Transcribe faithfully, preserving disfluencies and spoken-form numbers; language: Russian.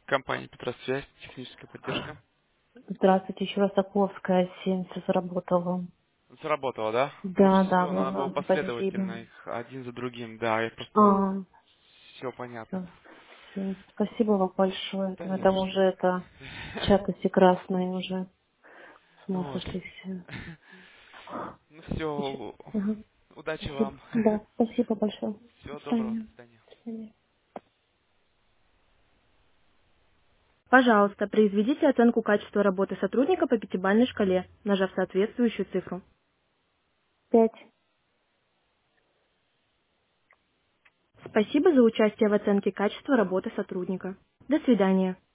Компания Петросвязь, техническая поддержка. Здравствуйте, еще раз Соколовская, семь, все заработала. Заработало, да? Ну Да, да, все, надо было ага, спасибо. последовательно их один за другим. Да, я просто... А, Все понятно. все, все. Спасибо вам большое. Да Это не за уже что. это чатности красные уже. С ума Вот. сошли все. Ну Еще- все, Ага, удачи спасибо. вам. Да, спасибо большое. До Всего доброго, до свидания. свидания. До свидания. Пожалуйста, произведите оценку качества работы сотрудника по пятибалльной шкале, нажав соответствующую цифру. Пять. Спасибо за участие в оценке качества работы сотрудника. До свидания.